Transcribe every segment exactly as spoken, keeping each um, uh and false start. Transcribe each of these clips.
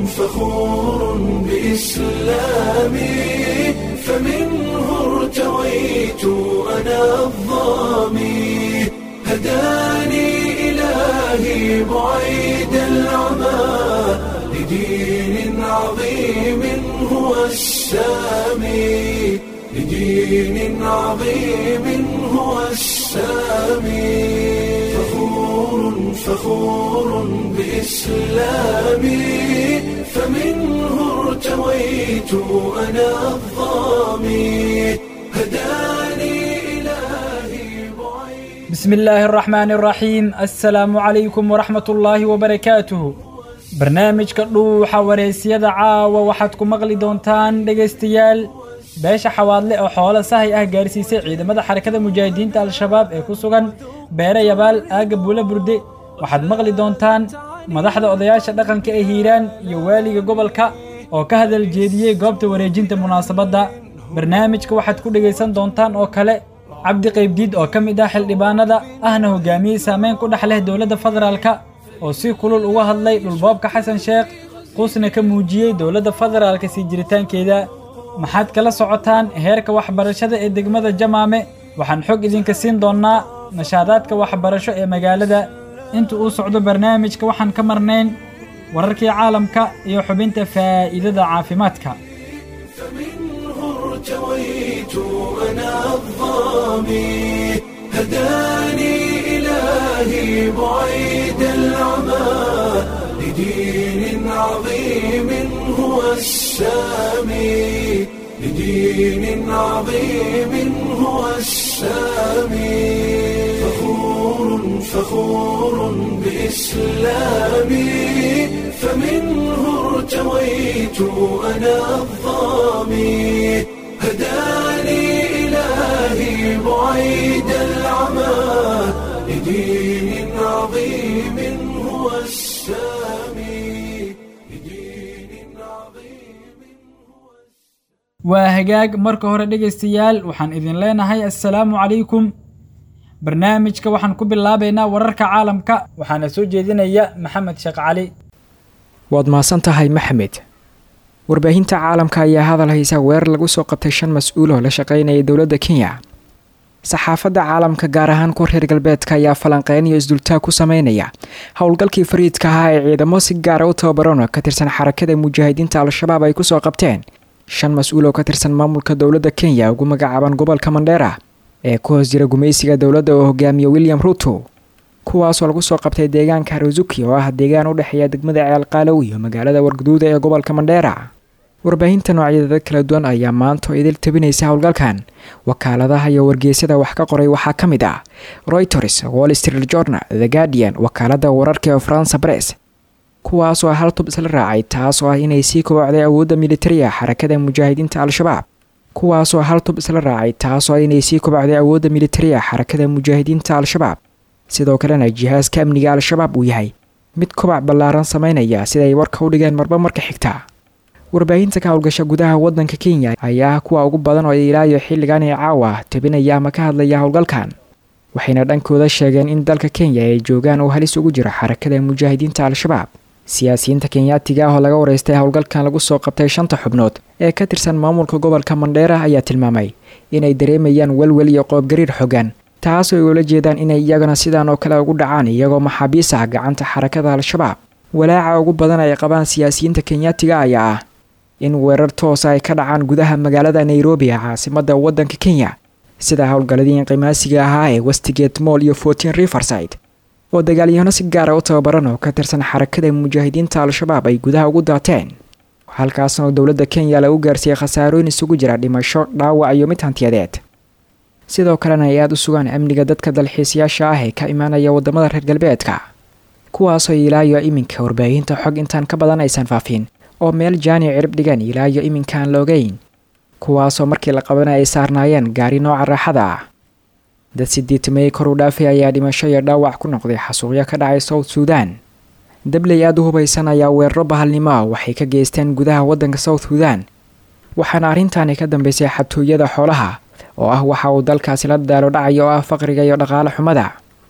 فخور بإسلامي فمنه ارتويت أنا الظامي هداني إلهي بعيد العمى لدين عظيم هو السامي لدين عظيم هو السامي فخور فخور بإسلامي فمنه ارتويت أنا الظامي هداني إلهي بعيد. بسم الله الرحمن الرحيم. السلام عليكم ورحمة الله وبركاته. barnaamijka dhuuxa wareysiyada caawa waxaad ku maqli doontaan dhegaystayaal beesha xawaadle oo xoolo sahay ah gaarsiisay ciidamada xarakada mujaahidiinta al-shabaab ee ku sugan beere yabaal aaga buula burde waxaad maqli doontaan madaxda odayaasha dhaqanka ee hiiraan iyo waaliga gobolka oo ka hadal jeediyey goobta wareejinta munaasabadda barnaamijka waxaad ku dhegaysan doontaan oo kale cabdi qaybdiid oo ka mid ah xildhibaanada ahna hogaamiyey saameyn ku dhex leh dowladda federaalka oo si kulul uga hadlay dhulboobka xasan sheekh qusna ka muujiyey dowladda federaalka sii jiritaankeeda maxaad kala socotaan heerka waxbarashada ee degmada jamaame waxaan xog idinka siin doonaa nashaadaadka waxbarasho ee magaalada inta uu socdo barnaamijka waxaan ka marnayn wararkii caalamka iyo xubinta faa'iidada caafimaadka إلهي بعيد العمى لدين عظيم هو السامي لدين عظيم هو السامي فخور فخور بإسلامي فمنه ارتويت أنا الظامي هداني إلهي بعيد العمى لدين عظيم هو السامي لدين عظيم هو وهجاج marka hore dhageystayaal waxaan idin leenahay assalaamu calaykum barnaamijka waxaan ku bilaabaynaa wararka caalamka waxaana soo jeedinaya maxamed sheekh cali waad maasan tahay maxamed warbaahinta caalamka ayaa hadal haysa weerar lagu soo qabtay shan mas'uul oo la shaqeynaya dowladda Kenya saxaafadda caalamka gaar ahaan kuwa reer galbeedka ayaa falanqeyn iyo isdultaag ku sameynaya howlgalkii fariidka ahaa ee ciidamo si gaar ah u tababaran ka tirsan xarakada mujaahidiinta al-shabaab ay ku soo qabteen shan mas'uul oo ka tirsan maamulka dowladda Kenya ugu magacaaban gobolka Mandera ee ku hoos jira gumeysiga dowladda oo hogaamiyo William Ruto kuwaas oo lagu soo qabtay deegaanka Ruzuki oo ah deegaan u dhaxeeya degmada Ceel Qaalow iyo magaalada Wargaduud ee gobolka Mandera warbaahinta noocyada kala duwan ayaa maanta idil tabinaysa howlgalkan wakaaladaha iyo wargeysyada wax ka qoray waxaa ka mid ah Reuters, Wall Street Journal, The Guardian, wakaalada wararka ee France Press kuwaas oo hal tub isla raacay taas oo ah inay sii kobocday awoodda militariga xarakada mujaahidiinta al-shabaab kuwaas oo hal tub isla raacay taas oo inay sii kobocday awoodda militariga xarakada mujaahidiinta al-shabaab sidoo kalena jihaaska amniga al-shabaab uu yahay mid kobac ballaaran sameynaya sida ay warka u dhigeen marba marka xigta warbaahinta ka howlgasha gudaha wadanka Kenya ayaa kuwa ugu badan oo ilaayo xilligan ee caawa tabinaya ama ka hadlaya howlgalkan waxayna dhankooda sheegeen in dalka Kenya ay joogaan oo halis ugu jira xarakada mujaahidiinta al-shabaab siyaasiyiinta Kenyaatiga oo laga wareystay howlgalkan lagu soo qabtay shanta xubnood ee ka tirsan maamulka gobolka Mandera ayaa tilmaamay inay dareemayaan walwal iyo qoob gariir xogan taas oo ula jeedaan inay iyagana sidaan oo kale ugu dhacaan iyagoo maxaabiis ah gacanta xarakada al-shabaab walaaca ugu badan ay qabaan siyaasiyiinta Kenyaatiga ayaa ah in weerar toos ay ka dhacaan gudaha magaalada Nairobi caasimadda wadanka Kenya sida howlgaladii qiimaasiga ahaa ee Westgate Mall iyo fourteen Riverside oo dagaalyahano si gaar ah u tababaran oo ka tirsan xarakada mujaahidiinta al-shabaab ay gudaha ugu daateen halkaasna dowladda Kenya lagu gaarsiiyay khasaarooyin isugu jira dhimasho dhaawac iyo mid hantiyadeed sidoo kalena ay aad u sugaan amniga dadka dalxiisayaasha ah ee ka imaanaya wadamada reer galbeedka kuwaas oo ilaayo iminka warbaahinta xog intaan ka badan aysan faafin oo meel jaani cirib dhigan ilaayo iminkaan loogayn kuwaasoo markii la qabanay ay saarnaayeen gaari nooca raaxada ah dad sideed may kor u dhaafay ayaa dhimasho iyo dhaawac ku noqday xasuuqyo ka dhacay South Sudan dablay aad u hubaysan ayaa weeraro bahalnimo waxay ka geysteen gudaha wadanka South Sudan waxaana arrintan ka dambeysay xatooyada xoolaha oo ah waxa uu dalkaasi la daalo dhacay oo ah faqriga iyo dhaqaale xumada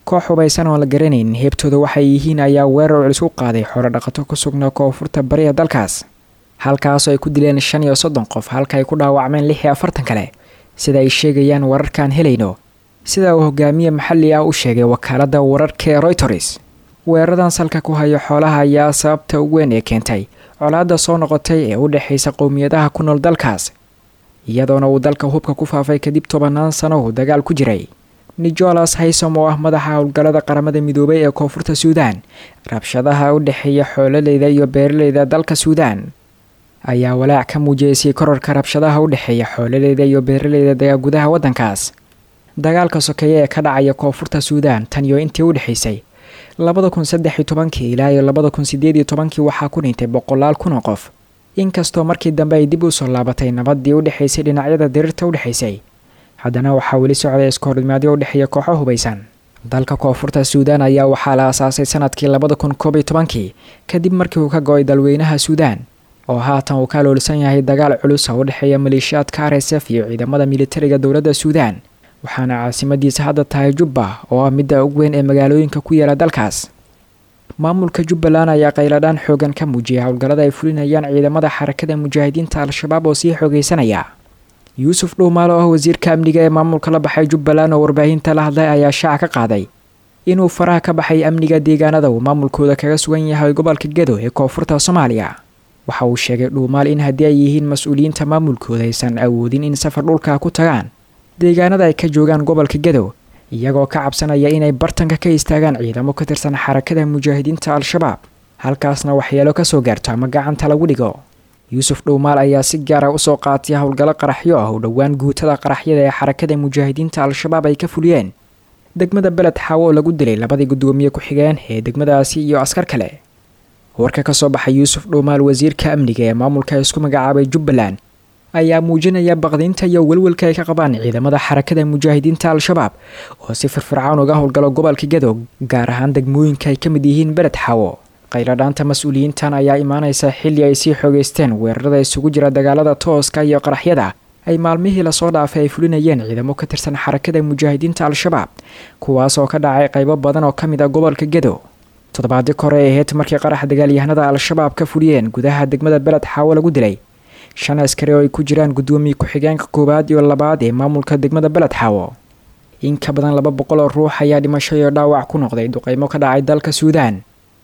koox hubaysan oo la garanayn heebtooda waxay yihiin ayaa weerar culus u qaaday xoolo dhaqato ku sugnaa koonfurta bari ee dalkaas halkaasoo ay ku dileen shan iyo soddon qof halka ay ku dhaawacmeen lix iyo afartan kale sida ay sheegayaan wararkaan helayno sida uu hogaamiye maxalli ah u sheegay wakaaladda wararka ee Reuters. weeraradan salka ku hayo xoolaha ayaa sababta ugu weyn ee keentay colaadda soo noqotay ee u dhaxaysa qowmiyadaha ku nool dalkaas iyadoona uu dalka hubka ku faafay kadib tobanaan sano uu dagaal ku jiray. Nicholas Haysom oo ah madaxa howlgallada qaramada midoobay ee koonfurta Suudaan rabshadaha u dhaxeeya xoololeyda iyo beeraleyda dalka Suudaan ayaa walaac ka muujiyay kororka rabshadaha u dhaxeeya xoololeyda iyo beeraleyda gudaha wadankaas. dagaalka sokeeye ee ka dhacaya koonfurta Suudaan tan iyo intii u dhaxaysay labada kun saddex iyo toban ilaa labada kun sideed iyo toban waxaa ku dhintay boqolaal kun oo qof inkastoo markii dambe ay dib u soo laabatay nabadii u dhaxaysay dhinacyada dirirta u dhaxaysay haddana waxaa weli socday iskoordimaadyo u dhaxeeya kooxo hubaysan. dalka koonfurta Suudaan ayaa waxaa la aasaasay sanadkii labada kun koob iyo toban kadib markii uu ka go'ay dalweynaha Suudaan oo haatan uu ka loolsan yahay dagaal culus oo u dhaxeeya maleeshiyaadka R S F iyo ciidamada militariga dowladda Suudaan waxaana caasimadiisa hadda tahay Juba oo ah midda ugu weyn ee magaalooyinka ku yaala dalkaas. maamulka Jubbaland ayaa qayladaan xoogan ka muujiyay howlgallada ay fulinayaan ciidamada xarakada mujaahidiinta al-shabaab oo sii xoogeysanaya. Yuusuf Dhuumaal oo ah wasiirka amniga ee maamulka la baxay Jubbaland oo warbaahinta la hadlay ayaa shaaca ka qaaday inuu faraha ka baxay amniga deegaanada uu maamulkooda kaga sugan yahay gobolka Gedo ee koonfurta Soomaaliya. waxa uu sheegay Dhuumaal in haddii ay yihiin mas'uuliyiinta maamulkooda aysan awoodin in safar dhulka ku tagaan deegaanada ay ka joogaan gobolka Gedo iyagoo ka cabsanaya inay bartanka ka istaagaan ciidamo ka tirsan xarakada mujaahidiinta al-shabaab halkaasna waxyeelo ka soo gaarto ama gacanta lagu dhigo. Yuusuf Dhuumaal ayaa si gaar ah u soo qaatay howlgallo qaraxyo ah oo dhowaan guutada qaraxyada ee xarakada mujaahidiinta al-shabaab ay ka fuliyeen degmada Beled Xaawo oo lagu dilay labadii gudoomiye ku xigeen ee degmadaasi iyo askar kale. warka ka soo baxay Yuusuf Dhuumaal wasiirka amniga ee maamulka isku magacaabay Jubbaland ayaa muujinaya baqdinta iyo walwalka ay ka qabaan ciidamada xarakada mujaahidiinta al-shabaab oo si firfircoon uga howlgalo gobolka Gedo gaar ahaan degmooyinka ay ka mid yihiin Beled Xaawo. qayladhaanta mas'uuliyiintan ayaa imaanaysa xilli ay sii xoogeysteen weerarada isugu jira dagaalada tooska iyo qaraxyada ay maalmihii la soo dhaafay ay fulinayeen ciidamo ka tirsan xarakada mujaahidiinta al-shabaab kuwaas oo ka dhacay qaybo badan oo ka mid ah gobolka Gedo. toddobaadii kore ee heet markii qarax dagaalyahanada al-shabaab ka fuliyeen gudaha degmada Beled Xaawo lagu dilay shan askari oo ay ku jiraan gudoomiye ku-xigeenka koowaad iyo labaad ee maamulka degmada Beled Xaawo. in ka badan laba boqol oo ruux ayaa dhimasho iyo dhaawac ku noqday duqeymo ka dhacay dalka Suudaan.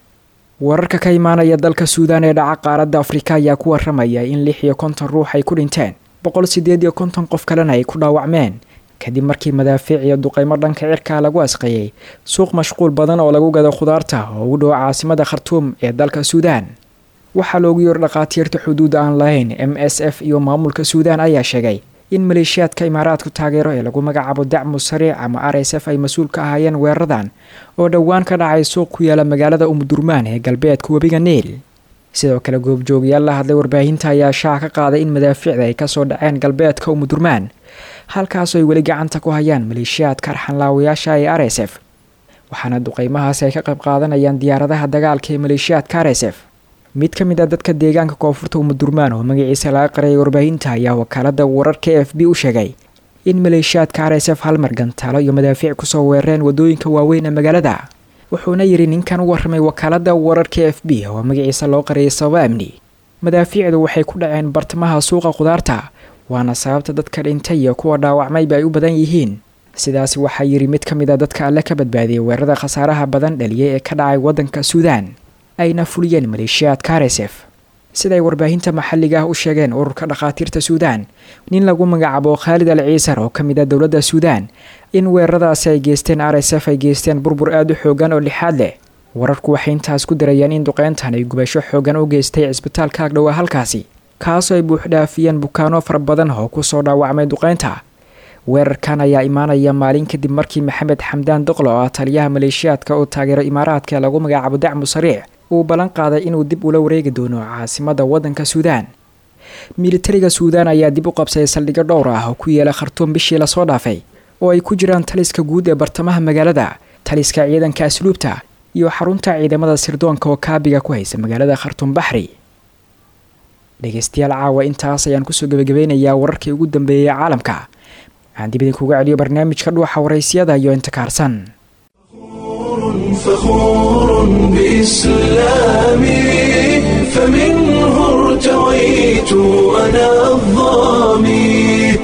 wararka ka imaanaya dalka Suudaan ee dhaca qaaradda Afrika ayaa ku waramaya in lix iyo konton ruux ay ku dhinteen boqol sideed iyo konton qof kalena ay ku dhaawacmeen kadib markii madaafiic iyo duqeymo dhanka cirka lagu asqeeyay suuq mashquul badan oo lagu gado khudaarta oo u dhow caasimada Khartoum ee dalka Suudaan. waxaa loogu yeeray dhaqaatiirta xuduud aan lahayn M S F iyo maamulka Suudaan ayaa sheegay in maleeshiyaadka imaaraadku taageero ee lagu magacaabo Dacmu Sariic ama R S F ay mas'uul ka ahaayeen weeraradan oo dhowaan ka dhacay suuq ku yaala magaalada Umdurmaan ee galbeedka webiga Niil. sidoo kale goobjoogayaal la hadlay warbaahinta ayaa shaaca ka qaaday in madaafiicda ay ka soo dhaceen galbeedka Umdurmaan halkaas oo ay weli gacanta ku hayaan maleeshiyaadka arxanlaawayaasha ee R S F waxaana duqeymahaas ay ka qayb qaadanayaan diyaaradaha dagaalka ee maleeshiyaadka R S F. mid ka mid ah dadka deegaanka koonfurta Umdurmaan oo magaciisa laga qariyay warbaahinta ayaa wakaaladda wararka F B u sheegay in maleeshiyaadka R S F hal mar gantaalo iyo madaafiic ku soo weerareen wadooyinka waaweyn ee magaalada. wuxuuna yiri ninkan u warramay wakaaladda wararka F B oo magaciisa loo qariyay sabab amni. madaafiicdu waxay ku dhaceen bartamaha suuqa khudaarta waana sababta dadka dhintay iyo kuwa dhaawacmay ay u badan yihiin. sidaas waxaa yiri mid ka mid ah dadka alle ka badbaadiyay weerarada khasaaraha badan dhaliyay ee ka dhacay wadanka Suudaan ayna fuliyeen maleeshiyaadka R S F. siday warbaahinta maxalliga ah u sheegeen ururka dhaqaatiirta Suudaan nin lagu magacaabo Khalid Al-Ciisar oo ka mid ah dowladda Suudaan in weeraradaasi ay geysteen R S F ay geysteen burbur aad u xoogan oo lixaad leh. wararku waxay intaas ku darayaan in duqeyntan ay gubasho xoogan u geystay cisbitaalka agdhow halkaasi kaasoo ay buux dhaafiyeen bukaano fara badan oo ku soo dhaawacmay duqeynta. weerarkan ayaa imaanaya maalin kadib markii Maxamed Xamdaan Doqlo oo taliyaha maleeshiyaadka oo taageero imaaraadka lagu magacaabo Dacmu Sariic uu balan qaaday inuu dib ula wareegi doono caasimada wadanka Suudaan. militariga Suudaan ayaa dib u qabsaday saldhigyo dhowr ah oo ku yaala Khartoum bishii la soo dhaafay oo ay ku jiraan taliska guud ee bartamaha magaalada, taliska ciidanka asluubta iyo xarunta ciidamada sirdoonka oo kaabiga ku haysa magaalada Khartoum Bahri. dhegeystayaal caawa intaas ayaan kusoo gabagabeynayaa wararkii ugu dambeeyay caalamka. aan dib idin kuga celiyo barnaamijka dhuuxa waraysyada iyo inta kaarsan. فخور بإسلامي فمنه ارتويت أنا الظامي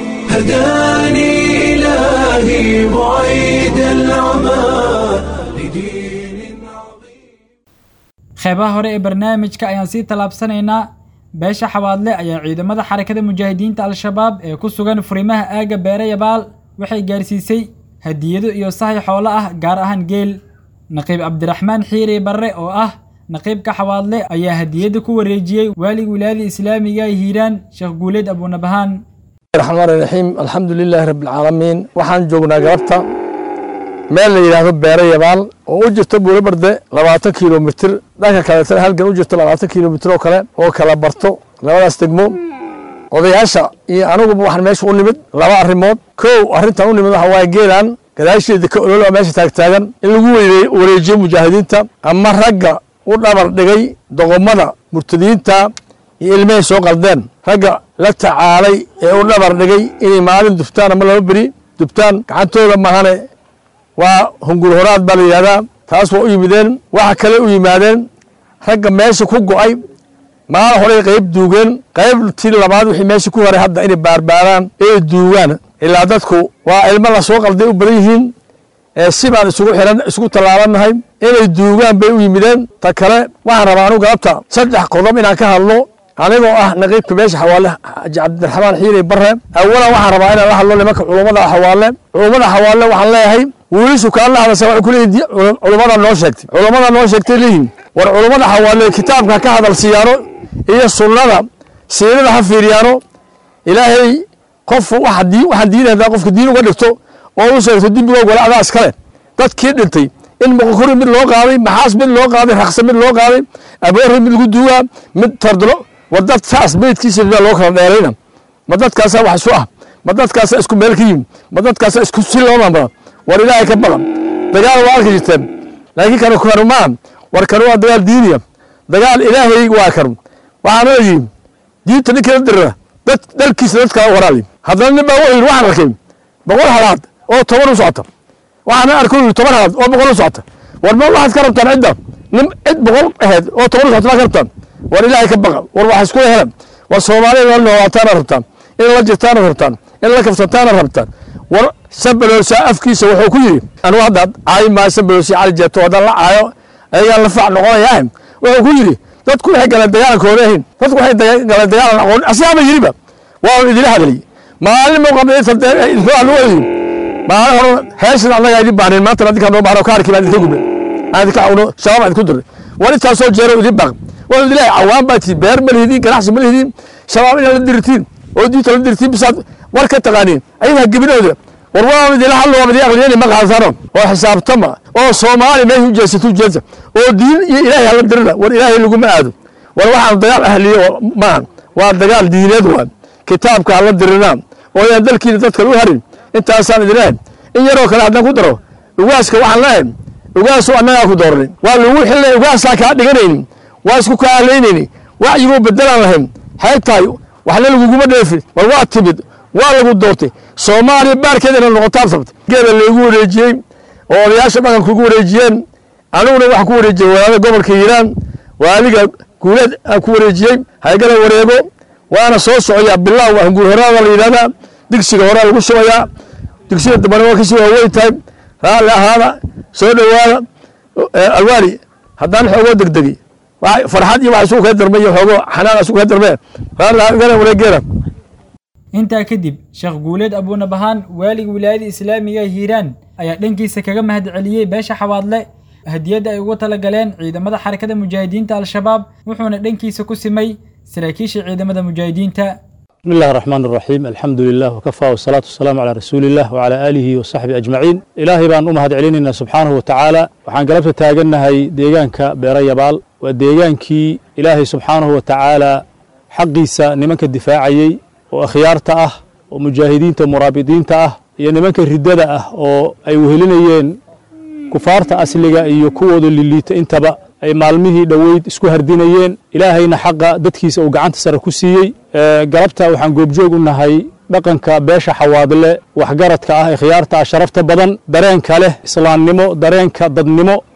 هداني إلهي بعيد العمى لدين عظيم. qeybaha hore ee barnaamijka ayaan sii talaabsanaynaa. beesha xawaadle ayaa ciidamada xarakada mujaahidiinta al-shabaab ee ku sugan furimaha aaga beere yabaal waxay gaarsiisay hadiyado iyo sahay xoolo ah gaar ahaan geel. naqiib cabdiraxmaan xiiri barre oo ah naqiibka xawaadle ayaa hadiyada ku wareejiyey waalig wilaayada islaamiga hiiraan sheekh guuleed abuunabahaan. الرحمن الرحيم الحمد لله رب العالمين waxaan joognaa galabta meel la yiraahdo beere yabaal oo u jirta buurabarde labaatan kiiloomitir dhanka kale halkan u jirta labaatan kiiloomitir oo kale oo kala barto labadaas degmo odayaasha iyo anigu waxaan meesha u nimid laba arrimood koow arrintan u nimid waxa waa geelan gadaasheeda ka olol meesha taag taagan in lagu wareejiyo mujaahidiinta ama ragga u dhabar dhigay doqomada murtadiinta iyo ilmahay soo qaldeen ragga la tacaalay ee u dhabar dhigay inay maalin dubtaan ama laba beri dubtaan gacantooda mahane waa hungul horaad baa la yidhahdaa taas waa u yimideen waxa kale u yimaadeen ragga meesha ku go'ay maalin horey qayb duugeen qaybtii labaad wixii meesha ku haray hadda inay baarbaaraan ee duugaan ilaa dadku waa ilmo la soo qalday u badan yihiin ee si baan isugu xiran isugu tallaabanahay inay duugaan bay u yimideen ta kale waxaan rabaa anigu galabta saddex qodob inaan ka hadlo anigoo ah naqiibka beesha xawaale cabdiraxmaan xiiri barre awalan waxaan rabaa inaan la hadlo nimanka culummada xawaale culummada xawaale waxaan leeyahay wiilishu kaan la hadasha waxay ku leeyihiin culummada noo sheegtay culummada noo sheegtay leeyihiin war culummada xawaale kitaabka ka hadal siyaano iyo sunnada siirada ha fiiriyaano ilaahay qof waxa dii waxa diinada qofka diin uga dhigto oo uu sheegto dembiga wala adaas kale dadkii dhintay in muqkuri mid loo qaaday maxaas mid loo qaaday raqsa mid loo qaaday abeer mid lagu duuga mid tardlo wadad saas beedkiisa loo kala dheerayna ma dadkaas wax soo ah ma dadkaas isku meel ka yimid ma dadkaas isku si loo maamula war ilaahay ka badan dagaal waa ka jirteen laakiin kan ku harmaan war kan waa dagaal diiniya dagaal ilaahay waa kan waxaan leeyahay diinta ninka dirra dad dalkiisa dadka waraali haddana nibaa way waxaan arkay boqol halaad oo toban u socota waxaan arkay toban halaad oo boqol u socota war ma waxaad ka rabtaan cidda nim cid boqol ahayd oo toban u socota ka rabtaan war ilaahay ka baqa war wax isku helan war Soomaaliya wal nootaan rabtaan in la jirtaan rabtaan in la kafsataan rabtaan war sabalosa afkiisa wuxuu ku yiri anu hadda ay ma sabalosi cali jeeto wada la aayo ayaa la fac noqonayaan wuxuu ku yiri dadku waxay galeen dagaalkooda ahayn dadku waxay galeen dagaal aqoon asaaba yiriba waa idin hadalay maalin ma qabay saddex isbuuc loo yiri maalin hore heeshan anaga idin baahneen maanta dadka noo baaro kaarkii baa idin gubay aad ka awno shabaab aad ku diray wali taasoo jeero idin baq wali ilaahay awaan baa tii beer malihidi ganacsi malihidi shabaab ila dirtiin oo diinta la dirtiin bisaad war ka taqaaniin ayada gabadhooda war waa idin la hadlo wadi aqliyeen ma qaasano oo xisaabtama oo Soomaali ma hujaysato jeesa oo diin iyo ilaahay la dirna war ilaahay lagu ma aado war waxaan dagaal ahliyo ma waa dagaal diineed waa kitaabka la dirna oo ay dalkiina dadka u harin intaasaan idinaan in yaroo kale hadda ku daro ugaaska waxaan leeyahay ugaasu annaga ku dooranay waa lagu xilay ugaasa ka dhiganaynin waa isku ka aleynayni wax igu bedelan lahayn haytay wax la lagu guma dheefin war waa tibid waa lagu doortay Soomaaliya baarkeedana noqotaa sababta geela lagu wareejiyay oo odayaasha dhaqanka ku wareejiyeen aniguna wax ku wareejiyay walaalo gobolka Hiiraan waaliga guuleed ku wareejiyay haygala wareego waana soo socaya bilaw wax guul horaada la yiraahdaa digsiga hore lagu shubayaa digsiga dambana waa kasii way tahay raali ahaada soo dhawaada alwaali haddaan xogo degdegi wax farxad iyo wax soo ka darmay xogo xanaan soo ka darmay raali ahaada wareegera. intaa kadib sheekh guuleed abuunabahaan waalig wilaayada islaamiga hiiraan ayaa dhankiisa kaga mahad celiyay beesha xawaadle hadiyada ay ugu tala galeen ciidamada xarakada mujaahidiinta al-shabaab wuxuuna dhankiisa ku simay saraakiisha ciidamada mujaahidiinta. بسم الله الرحمن الرحيم الحمد لله وكفى والصلاة والسلام على رسول الله وعلى آله وصحبه أجمعين إلهي بان أمهد علينا سبحانه وتعالى وحان قلبت تاقلنا هاي ديغانك بيري بال وديغانكي إلهي سبحانه وتعالى حقيسا نمانك الدفاعي وأخيارته ومجاهدين مرابطين ته يعني نمانك الردادة أي وهلينيين كفارته أسلقة iyo kuwooda liliita intaba ay maalmihii dhaweyd isku hardinayeen ilaahayna xaqa dadkiisa uu gacanta sare ku siiyay galabta waxaan goobjoog u nahay dhaqanka beesha xawaadle waxgaradka ah khiyaarta sharafta badan dareenka leh islaamnimo dareenka dadnimo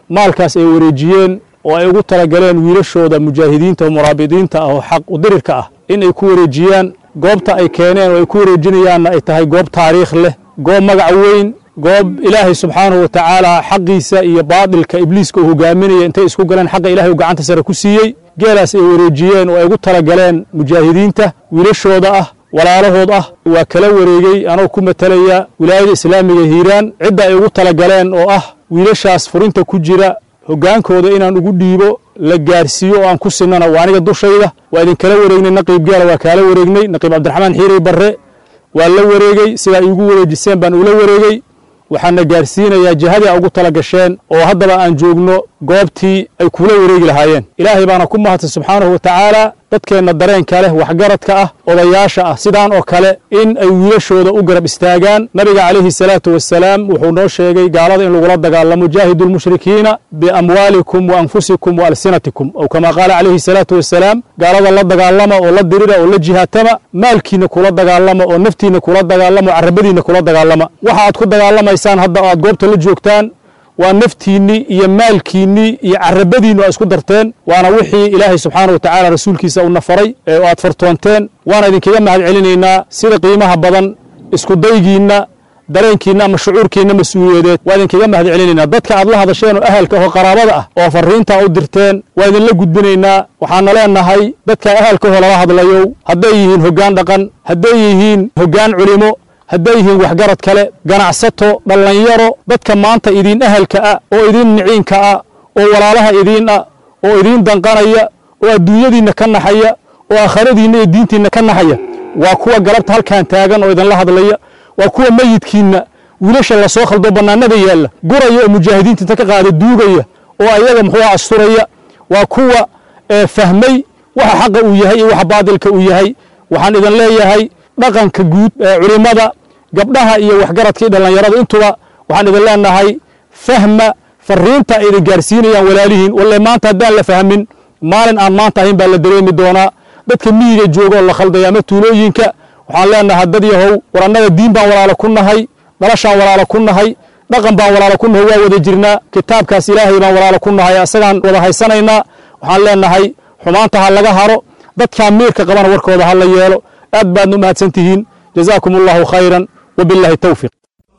maalkaas ay wareejiyeen oo ay ugu talagaleen wiilashooda mujaahidiinta oo muraabidiinta ah oo xaq u dirirka ah in ay ku wareejiyaan goobta ay keeneen oo ay ku wareejinayaanna ay tahay goob taariikh leh goob magac weyn goob ilaahay subxaanahu wa tacaala xaqiisa iyo baadilka ibliiska uu hogaaminaya intay isku galeen xaqa ilaahay uu gacanta sare ku siiyey geelaas ay wareejiyeen oo ay ugu talagaleen mujaahidiinta wiilashooda ah walaalahood ah waa kala wareegay anoo ku matalaya wilaayada islaamiga hiiraan cidda ay ugu talagaleen oo ah wiilashaas furinta ku jira hoggaankooda inaan ugu dhiibo la gaarsiiyo oo aan ku sinana waa aniga dushayda waa idin kala wareegnay naqiib gaala waa kaala wareegnay naqiib cabdiraxmaan xiirey barre waa la wareegay sidaa iigu wareejiseen baan ula wareegay waxaana gaarsiinayaa jihadii a ugu tala gasheen oo haddaba aan joogno goobtii ay kula wareegi lahaayeen ilaahay baana ku mahadsan subxaanahu wa tacaala dadkeenna dareenka leh waxgaradka ah odayaasha ah sidaan oo kale in ay wiilashooda u garab istaagaan nabiga calayhi salaatu wasalaam wuxuu noo sheegay gaalada in lagula dagaalamo jaahidu lmushrikiina biamwaalikum wa anfusikum wa alsinatikum aw kamaa qaala calayhi salaatu wasalaam gaalada la dagaalama oo la dirira oo la jihaatama maalkiina kula dagaalama oo naftiina kula dagaalama oo carabadiina kula dagaalama waxa aad ku dagaalamaysaan hadda aad goobta la joogtaan waa naftiinnii iyo maalkiinnii iyo carabadiinnu aa isku darteen waana wixii ilaahay subxaana wa tacaala rasuulkiisa una faray ee aad fartoonteen waana idinkaga mahad celinaynaa sida qiimaha badan isku daygiinna dareenkiinna ama shucuurkiinna mas-uuliyadeed waa idinkaga mahad celinaynaa dadka aad la hadasheen oo ahalka oo qaraabada ah oo farriintaa u dirteen waa idinla gudbinaynaa waxaana leenahay dadka ahalka oo lala hadlayow hadday yihiin hoggaan dhaqan hadday yihiin hoggaan culimo hadday yihiin waxgarad kale ganacsato dhallinyaro dadka maanta idiin ahalka ah oo idiin niciinka ah oo walaalaha idiin ah oo idiin danqanaya oo adduunyadiinna ka naxaya oo aakhiradiinna iyo diintiinna ka naxaya waa kuwa galabta halkaan taagan oo idinla hadlaya waa kuwa meyidkiinna wiilasha la soo khaldo bannaanada yaalla guraya oo mujaahidiinta inta ka qaada duugaya oo ayaga muxuu asturaya waa kuwa fahmay waxa xaqa uu yahay iyo waxa baadilka uu yahay waxaan idin leeyahay dhaqanka guud ee culimada gabdhaha iyo waxgaradka iyo dhallinyarada intuba waxaan idin leenahay fahma farriinta ay idin gaarsiinayaan walaalihiin walle maanta haddaan la fahmin maalin aan maanta ahayn baa la dareemi doonaa dadka miyiga jooga oo la khaldaya ama tuulooyinka waxaan leenahay dad yahow war annaga diin baan walaalo ku nahay dhalashaan walaalo ku nahay dhaqan baan walaalo ku nahay waa wada jirnaa kitaabkaas ilaahay baan walaalo ku nahay asagaan wada haysanaynaa waxaan leenahay xumaanta ha laga haro dadkaan miirka qabana warkooda ha la yeelo aad baadna u mahadsan tihiin jazaakum allahu khayran wabillahi tawfiiq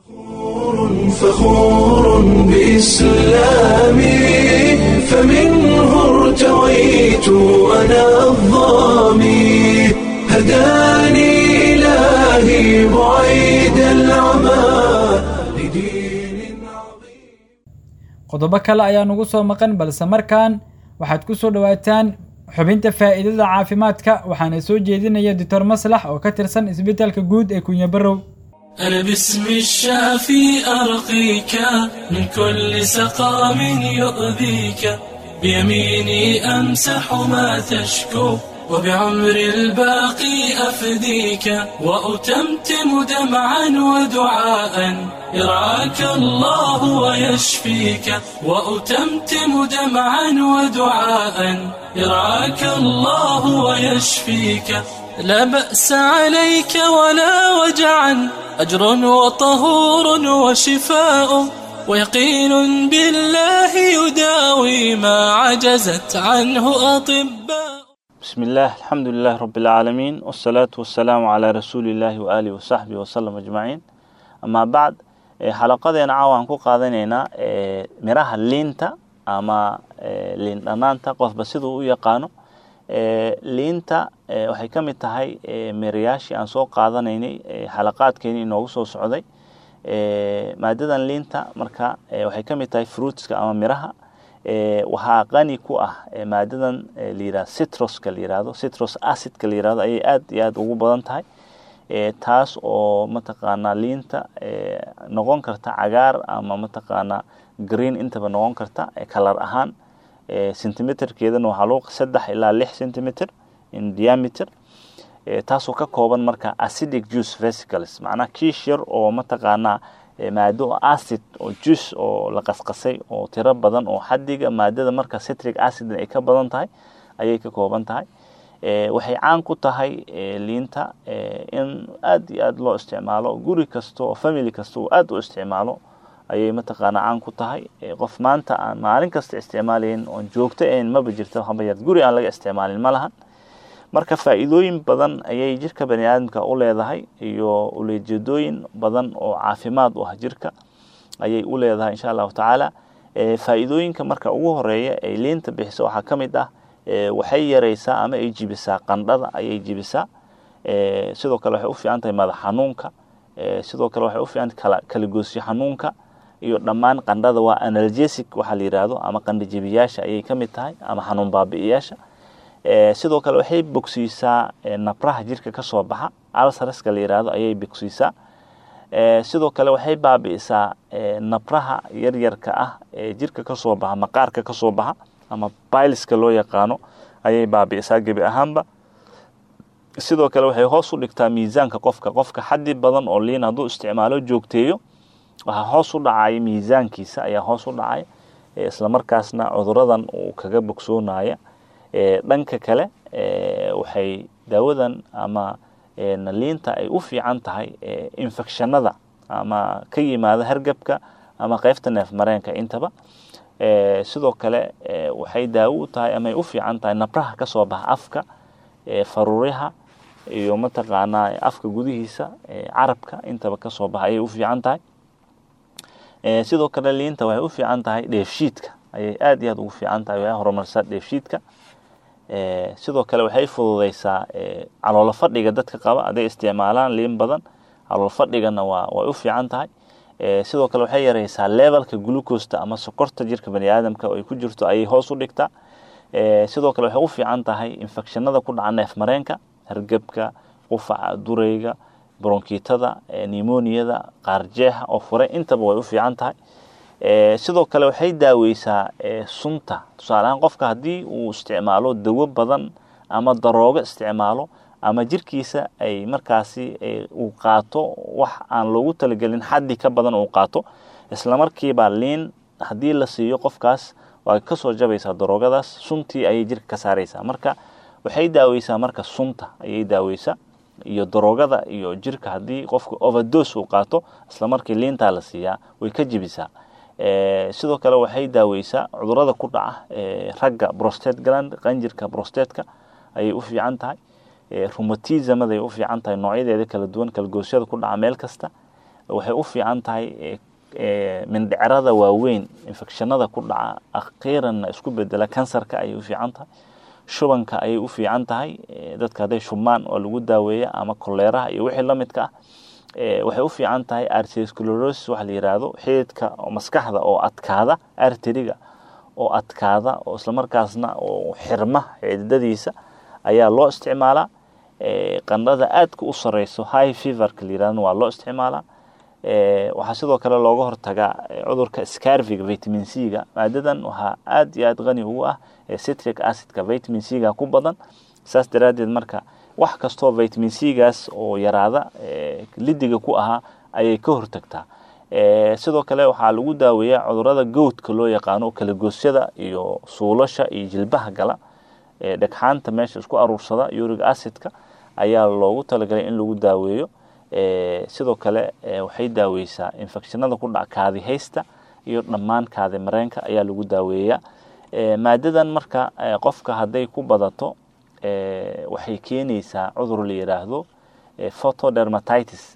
فخور بإسلامي فمنه ارتويت أنا الظامي هداني إلهي بعيد العمى لدين عظيم qodobo kale ayaa nugu soo maqan balse markaan waxaad ku soo dhawaataan xubinta faa'iidada caafimaadka waxaana soo jeedinaya doctor maslax oo ka tirsan isbitaalka guud ee Kunya Barrow. أنا باسم الشافي أرقيك من كل سقام يؤذيك بيميني أمسح ما تشكو وبعمر الباقي أفديك وأتمتم دمعا ودعاء يرعاك الله ويشفيك وأتمتم دمعا ودعاء يرعاك الله ويشفيك لا بأس عليك ولا وجعا أجر وطهور وشفاء ويقين بالله يداوي ما عجزت عنه أطباء. بسم الله الحمد لله رب العالمين والصلاة والسلام على رسول الله وآله وصحبه وسلم أجمعين. أما بعد حلقتنا عاوان ku qaadanayna miraha liinta ama liin dhanaanta qof basiduu u yaqaano liinta waxay ka mid tahay mirayaashii aan soo qaadanaynay xalaqaadkeeni inoogu soo socday maadadan liinta marka waxay ka mid tahay fruitska ama miraha waxaa qani ku ah maadadan la yiraahdo citruska la yiraahdo citrus acidka la yiraahdo ayay aad iyo aad ugu badan tahay taas oo mataqaanaa liinta noqon karta cagaar ama mataqaanaa green intaba noqon karta color ahaan centimeterkeedana waxaa loo saddex ilaa lix centimeter in diameter taasoo ka kooban marka acidic juice vesicles macnaha kiish yar oo mataqaanaa maado acid oo juice oo la qasqasay oo tiro badan oo xadiga maadada marka citric acid ay ka badan tahay ayay ka kooban tahay waxay caan ku tahay liinta in aad iyo aad loo isticmaalo guri kasto oo family kasto aad u isticmaalo ayay mataqaana caan ku tahay qof maanta aan maalin kasta isticmaalayn oo joogto een ma bajirto haba yar guri aan laga isticmaalin ma lahan marka faa'iidooyin badan ayay jirka bani'aadamka u leedahay iyo uleejeedooyin badan oo caafimaad u ah jirka ayay u leedahay insha Allah ta'ala faa'iidooyinka marka ugu horeeya ay liinta bixiso waxa kamid ah waxay yareysaa ama ay jibisaa qandhada ayay jibisaa sidoo kale waxay u fiican tahay madax xanuunka sidoo kale waxay u fiican kala kala goosyo xanuunka iyo dhammaan qandhada waa analgesic waxa la yiraahdo ama qandho jibiyaasha ayay kamid tahay ama xanuun baabi'iyaasha sidoo kale waxay bogsiisaa nabraha jirka ka soo baxa ulcerska la yiraahdo ayay bogsiisaa sidoo kale waxay baabi'isaa nabraha yar yarka ah ee jirka ka soo baxa maqaarka ka soo baxa ama pileska loo yaqaano ayay baabi'isaa gabi ahaanba sidoo kale waxay hoos u dhigtaa miisaanka qofka qofka xaddi badan oo liin hadduu isticmaalo joogteeyo waxa hoos u dhacay miisaankiisa ayaa hoos u dhacay isla markaasna cuduradan uu kaga bogsoonaya dhanka kale waxay daawadan ama liinta ay u fiican tahay infectionada ama ka yimaada hargabka ama qaybta neef mareenka intaba sidoo kale waxay daawo u tahay ama ay u fiican tahay nabraha ka soo baxa afka faruuraha iyo mataqaanaa afka gudihiisa carabka intaba ka soo baxa ayay u fiican tahay sidoo kale liinta waxay u fiican tahay dheefshiidka ayay aad iyo aad ugu fiican tahay waxay horumarsaa dheefshiidka sidoo kale waxay fududeysaa calool fadhiga dadka qaba haday isticmaalaan liin badan calool fadhigana waa way u fiican tahay sidoo kale waxay yareysaa levelka glucose ama sokorta jirka bani'aadamka oo ay ku jirto ayay hoos u dhigtaa sidoo kale waxay u fiican tahay infectionada ku dhaca neef mareenka hargabka qufaca durayga bronkiitada pneumoniada qaarjeexa oo fure intaba way u fiican tahay sidoo kale waxay daaweysaa sunta tusaale qofka hadii uu isticmaalo dawo badan ama daroogo isticmaalo ama jirkiisa ay markaasi uu qaato wax aan loogu talagelin xaddi ka badan uu qaato isla markiiba liin hadii la siiyo qofkaas waa ka soo jabaysaa daroogadaas suntii ay jirka ka saaraysaa marka waxay daaweysaa marka sunta ayay daaweysaa iyo daroogada iyo jirka hadii qofku overdose uu qaato isla markii liinta la siiyaa way ka jibisaa sidoo kale waxay daaweysaa cudurada ku dhaca ragga prostate gland qanjirka prostate-ka ayay u fiican tahay rheumatism ay u fiican tahay noocyadeeda kala duwan kala goosyada ku dhaca meel kasta waxay u fiican tahay mindhicirada waaweyn infectionada ku dhaca akhiiran isku bedela kansarka ayay u fiican tahay shubanka ayay u fiican tahay dadka haday shubmaan oo lagu daaweeyo ama koleeraha iyo wixii la midka ah waxay u fiican tahay arteriosclerosis waxa la yiraahdo xididka oo maskaxda oo adkaada arteriga oo adkaada oo isla markaasna oo xirma xididadiisa ayaa loo isticmaalaa qandhada aadka u sareyso high fever ka yiraahdo waa loo isticmaalaa waxa sidoo kale looga hortagaa cudurka scurvy vitamin C ga maadadan waxa aad iyo aad qani ugu ah citric acid ka vitamin C ga ku badan saas daraadeed marka wax kasto vitamin C gaas oo yaraada lidiga ku aha ayay ka hortagtaa sidoo kale waxa lagu daaweeyaa cudurada goodka loo yaqaano kala goosyada iyo suulasha iyo jilbaha gala dhagxaanta meesha isku aruursada uric acid-ka ayaa loogu talagalay in lagu daaweeyo sidoo kale waxay daaweysaa infectionada ku dhaca kaadi haysta iyo dhammaan kaadi mareenka ayaa lagu daaweeyaa maadadan marka qofka haday ku badato waxay keenaysaa cudur la yiraahdo photodermatitis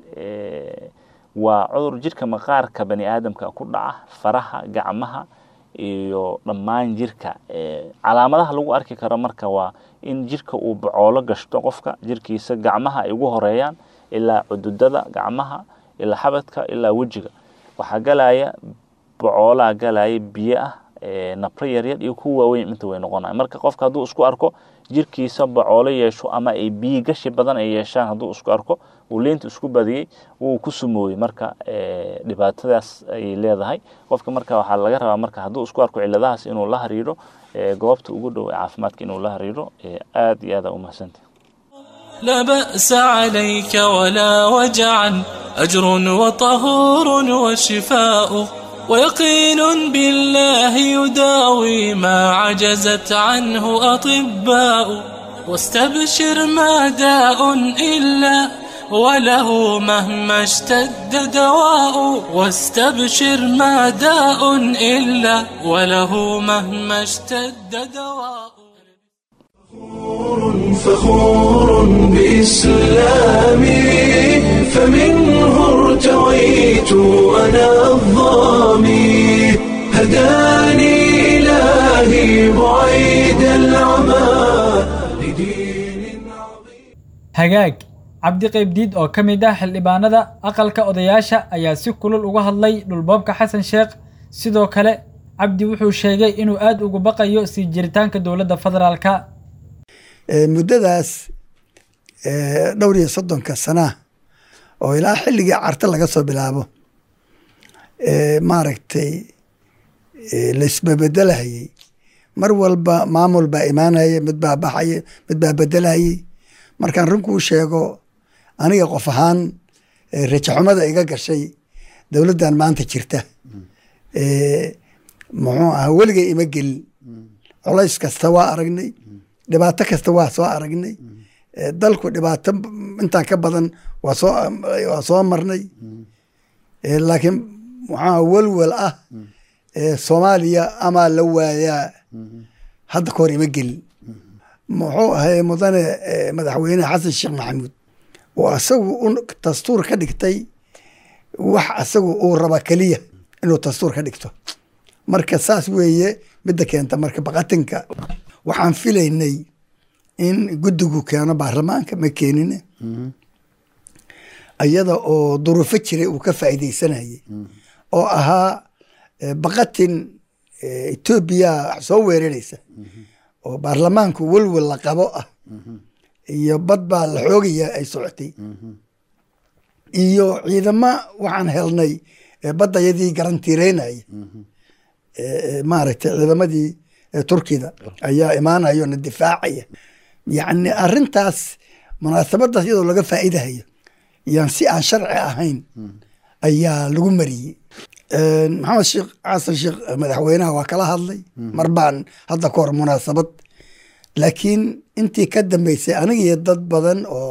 waa cudur jirka maqaarka bani'aadamka ku dhaca faraha gacmaha iyo dhammaan jirka calaamadaha lagu arki karo marka waa in jirka uu bacoolo gashto qofka jirkiisa gacmaha ay ugu horeeyaan ilaa cududada gacmaha ilaa xabadka ilaa wajiga waxa galaya bacoolaa galaya biyo ah nabro yaryar iyo kuwa waaweyn inta way noqonayaan marka qofka haduu isku arko jirkiisa bacoolo yeesho ama ay biyo gashi badan ay yeeshaan haduu isku arko uu liinta isku badiyay uu ku sumooyay marka dhibaatadaas ay leedahay qofka marka waxa laga rabaa marka haduu isku arko ciladahaas inuu la hariiro goobta ugu dhow caafimaadka inuu la hariiro aad iyo aad u mahadsantahay لا بأس عليك ولا وجعا أجر وطهور وشفاء ويقين بالله يداوي ما عجزت عنه أطباء واستبشر ما داء إلا وله مهما اشتد دواء واستبشر ما داء إلا وله مهما اشتد دواء فخور بإسلامي فمنه ارتويت أنا الظامي هداني إلهي بعيد العمى لدين عظيم. hagaag cabdi qaybdiid oo ka mid ah xildhibaanada aqalka odayaasha ayaa si kulul uga hadlay dhulboobka xasan sheekh sidoo kale cabdi wuxuu sheegay inuu aad ugu baqayo sii jiritaanka dowladda federaalka muddadaas dhowr iyo soddonka sana oo ilaa xilligii carta laga soo bilaabo maaragtay la isbabeddelahayey mar walba maamul baa imaanaya mid baa baxaya mid baa beddelahayey markaan runkuu sheego aniga qof ahaan rajaxumada iga gashay dowladdan maanta jirta muxuu aha weligay ima gelin colays kasta waa aragnay dhibaato kasta waa soo aragnay dalku dhibaato intaan ka badan waa soo waa soo marnay laakiin waxaa welwel ah soomaaliya ama la waayaa hadda ka hor ima gelin muxuu ahay mudane madaxweyne xasan sheekh maxamuud oo asagu dastuur ka dhigtay wax asagu uu raba keliya inuu dastuur ka dhigto marka saas weeye midda keenta marka baqatinka waxaan filaynay in guddigu keeno baarlamaanka ma keenine iyada oo duruufo jiray uu ka faa'iidaysanayay oo ahaa baqatin etoobiya soo weeraraysa oo baarlamaanku welwel la qabo ah iyo bad baa la xoogaya ay socotay iyo ciidamo waxaan helnay baddayadii garantiireynaya maaragtay ciidamadii turkida ayaa imaanayo na difaacaya yacni arrintaas munaasabadaas iyadoo laga faa'iidahayo yaan si aan sharci ahayn ayaa lagu mariyey maxamed sheekh xasan sheekh madaxweynaha waa kala hadlay mar baan hadda ka hor munaasabad laakiin intii ka dambeysay aniga iyo dad badan oo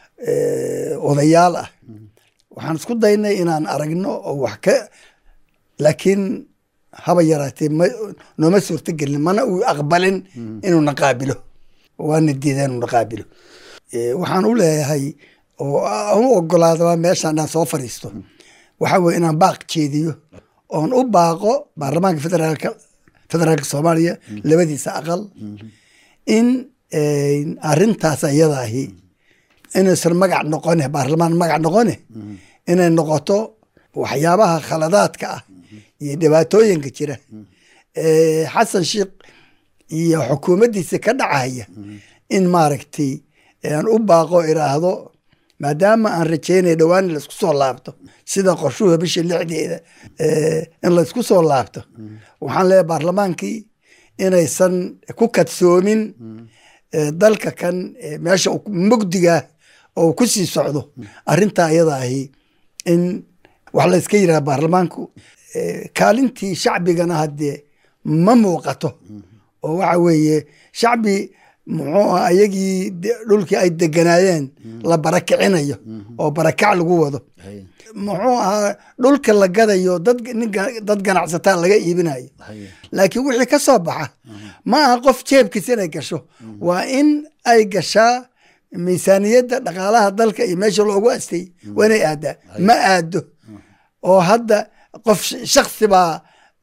odayaal ah waxaan isku daynay inaan aragno oo wax ka laakiin haba yaraatee nooma suurto gelin mana uu aqbalin inuu na qaabilo waana diiday inuu na qaabilo waxaan u leeyahay oo aan u ogolaadaba meeshaan aan soo fadhiisto waxa weye inaan baaq jeediyo oon u baaqo baarlamaanka federaalka federaalka soomaaliya labadiisa aqal in arrintaas iyada ahi inaysan magac noqone baarlamaan magac noqone inay noqoto waxyaabaha khaladaadka ah iyo dhibaatooyinka jira xasan sheekh iyo xukuumaddiisa ka dhacaya in maaragtay aan u baaqo iraahdo maadaama aan rajeynaya dhowaan in laisku soo laabto sida qorshuha bisha lixdeeda in laisku soo laabto waxaan leeyahay baarlamaankii inaysan ku kadsoomin dalka kan meesha mugdiga oo ku sii socdo arrintaa iyada ahi in wax la iska yidhaha baarlamaanku kaalintii shacbigana haddee ma muuqato oo waxa weeye shacbi muxuu ah ayagii dhulkii ay deganaayeen la barakicinayo oo barakac lagu wado muxuu ahaa dhulka la gadayo dad dad ganacsataa laga iibinayo laakiin wixii ka soo baxa ma aha qof jeebkiisa inay gasho waa in ay gashaa miisaaniyadda dhaqaalaha dalka iyo meesha loogu astay waa inay aadaa ma aado oo hadda qof shaksi baa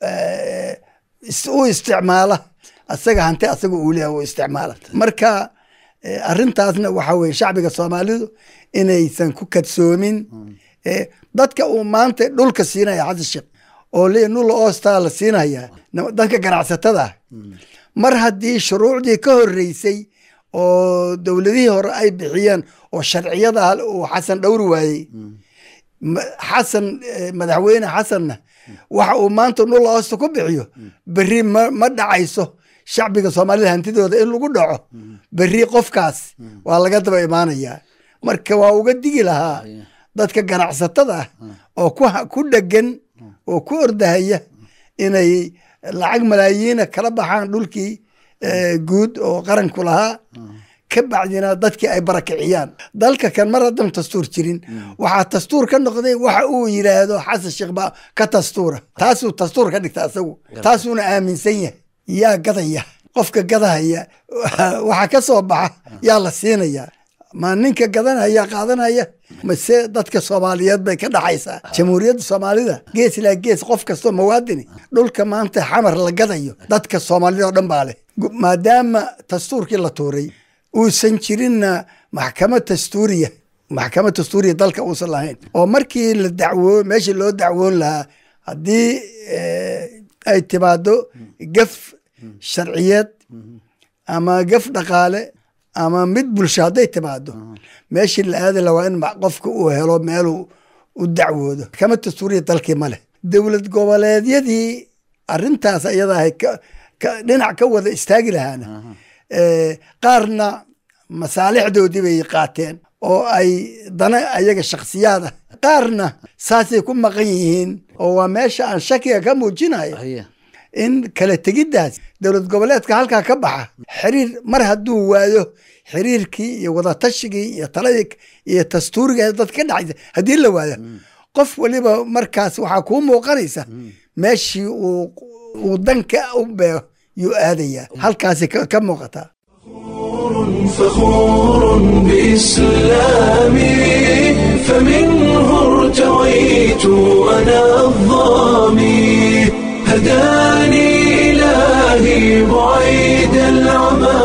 u isticmaala asaga hanti asaga uu leeyahay uu isticmaala marka arrintaasna waxa weye shacbiga soomaalidu inaysan ku kadsoomin dadka uu maanta dhulka siinaya xasan sheekh oo le nula oostaa la siinaya dadka ganacsatada mar haddii shuruucdii ka horeysay oo dowladihii hore ay bixiyeen oo sharciyada uu xasan dhowri waayey xasan madaxweyne xasanna waxa uu maanta nula oosta ku bixiyo berri ma ma dhacayso shacbiga soomaalida hantidooda in lagu dhaco berri qofkaas waa laga daba imaanayaa marka waa uga digi lahaa dadka ganacsatada ah oo ku ku dhegan oo ku ordahaya inay lacag malaayiina kala baxaan dhulkii guud oo qaranku lahaa ka bacdina dadkii ay barakiciyaan dalka kan mar haddan dastuur jirin waxaa dastuur ka noqday waxa uu yidhaahdo xasan sheekh baa ka dastuura taasuu dastuur ka dhigta asagu taasuuna aaminsan yahay yaa gadaya qofka gadahaya waxa ka soo baxa yaa la siinaya ma ninka gadanaya qaadanaya mase dadka Soomaaliyeed bay ka dhaxaysaa jamhuuriyadda Soomaalida gees ilaa gees qof kasto muwaadini dhulka maanta xamar la gadayo dadka Soomaalida oo dhan baa leh maadaama dastuurkii la tuuray uusan jirinna maxkamad dastuuriya maxkamad dastuuriya dalka uusan lahayn oo markii la dacwo meeshii loo dacwoon lahaa haddii ay timaado gaf sharciyeed ama gaf dhaqaale ama mid bulsho hadday timaado meeshii la aadi la waa in qofka uu helo meeluu u dacwoodo maxkamad dastuuriya dalkii ma leh dowlad goboleedyadii arrintaas ayada ahay dhinac ka wada istaagi lahaana qaarna masaalixdoodii bay qaateen oo ay dana ayaga shakhsiyaada qaarna saasay ku maqan yihiin oo waa meesha aan shakiga ka muujinayo in kala tegiddaas dowlad goboleedka halkaa ka baxa xiriir mar hadduu waayo xiriirkii iyo wadaatashigii iyo taladii iyo dastuuriga dad ka dhacaysa haddii la waayo qof waliba markaas waxaa kuu muuqanaysa meeshii uu danka u beego yuu aadayaa halkaasi ka muuqataa فخور بإسلامي فمنه ارتويت أنا الظامي هداني إلهي بعيد العمى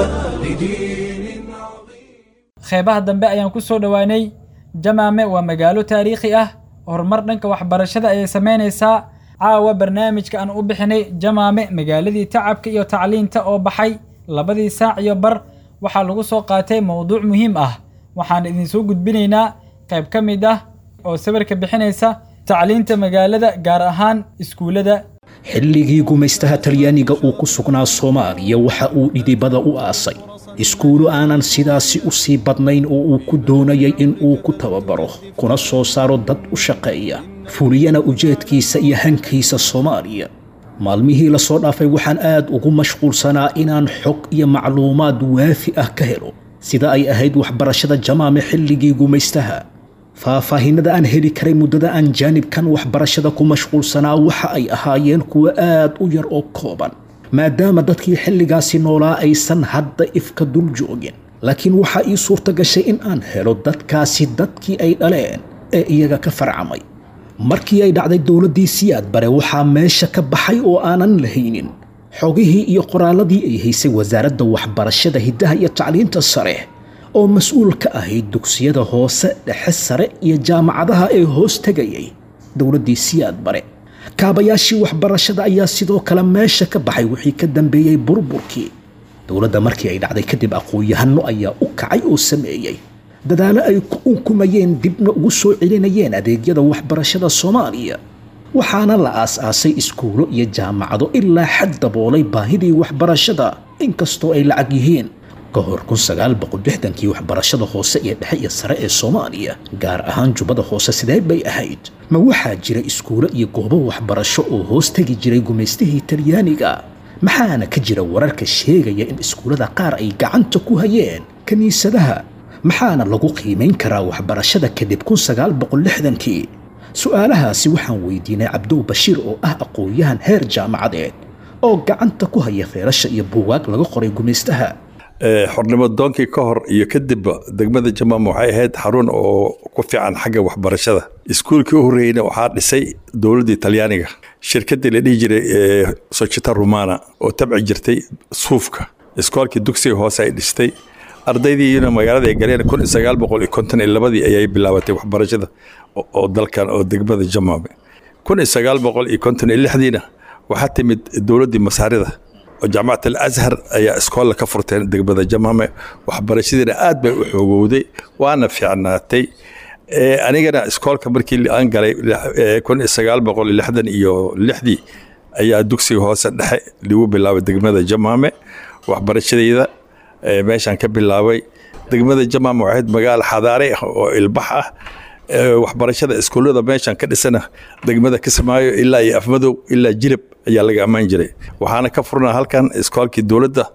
لدين عظيم qeybaha dambe ayaan ku soo dhawaanay Jamaame waa magaalo taariikhi ah horumar dhanka waxbarashada ay sameynaysaa caawa barnaamijka aan u bixinay Jamaame magaaladii tacabka iyo tacliinta oo baxay labadii saac iyo bar waxaa lagu soo qaatay mowduuc muhiim ah waxaan idin soo gudbinaynaa qayb ka mid ah oo sawirka bixinaysa tacliinta magaalada gaar ahaan iskuulada xilligii gumaystaha Talyaaniga uu ku sugnaa Soomaaliya waxa uu dhidibada u aasay iskuulo aanan sidaasi u sii badnayn oo uu ku doonayay in uu ku tababaro kuna soo saaro dad u shaqeeya fuliyana ujeedkiisa iyo hankiisa Soomaaliya maalmihii la soo dhaafay waxaan aad ugu mashquulsanaa inaan xog iyo macluumaad waafi ah ka helo sida ay ahayd waxbarashada Jamaame xilligii gumaystaha faahfaahinada aan heli karay muddada aan jaanibkan waxbarashada ku mashquulsanaa waxa ay ahaayeen kuwa aad u yar oo kooban maadaama dadkii xilligaasi noolaa aysan hadda ifka dul joogin laakiin waxa ii suurta gashay in aan helo dadkaasi dadkii ay dhaleen ee iyaga ka farcamay markii ay dhacday dawladdii Siyaad Bare waxaa meesha ka baxay oo aanan lahaynin xogihii iyo qoraaladii ay haysay wasaaradda waxbarashada hidaha iyo tacliinta sare oo mas'uul ka ahayd dugsiyada hoose dhexe sare iyo jaamacadaha ee hoos tagayay dawladdii Siyaad Bare kaabayaashii waxbarashada ayaa sidoo kale meesha ka baxay wixii ka dambeeyay burburkii dawladda markii ay dhacday kadib aqoon-yahano ayaa u kacay oo sameeyay dadaalo ay ku unkumayeen dibna ugu soo celinayeen adeegyada waxbarashada Soomaaliya waxaana la aasaasay iskuulo iyo jaamacado ilaa xad daboolay baahidii waxbarashada inkastoo ay lacag yihiin ka hor kun sagaal boqol lixdankii waxbarashada hoose iyo dhexe iyo sare ee Soomaaliya gaar ahaan Jubbada Hoose sidee bay ahayd ma waxaa jira iskuulo iyo goobo waxbarasho oo hoos tagi jiray gumaystihii Talyaaniga maxaana ka jira wararka sheegaya in iskuulada qaar ay gacanta ku hayeen kaniisadaha maxaana lagu qiimeyn karaa waxbarashada kadib kun sagaal boqol lixdankii su'aalahaasi waxaan weydiinay Cabdow Bashiir oo ah aqoonyahan heer jaamacadeed oo gacanta ku haya feerasha iyo buugaag laga qoray gumaystaha xornimo doonkii ka hor iyo kadib degmada Jamaame waxay ahayd xarun oo ku fiican xagga waxbarashada iskuulkii u horeeyay waxaa dhisay dawladda Talyaaniga shirkadii la dhihi jiray Società Romana oo tabci jirtay suufka iskoolkii dugsiga hoose ay dhistay ardaydii magaalada ay galeen kun sagaal boqol konton iyo laba ayay bilaabatay waxbarashada oo dalkan oo degmada Jamaame kun sagaal boqol konton iyo lix diina waxaa timid dawladdii Masaarida oo jaamacada Al-Azhar ayaa iskool ka furtay degmada Jamaame waxbarashadina aad bay u xoogowday waana fiicnaatay ee anigana iskoolka markii aan galay kun sagaal boqol lixdan iyo lix ayaa dugsiga hoose dhexe lagu bilaabay degmada Jamaame waxbarashadayda meeshan ka bilaabay degmada Jamaame waxay magaalo xadaare ah oo ilbax ah waxbarashada iskuulada meeshan ka dhisana degmada Kismaayo ilaa iyo Afmadow ilaa Jilib ayaa laga amaan jiray waxaana ka furnaa halkan iskoolkii dawladda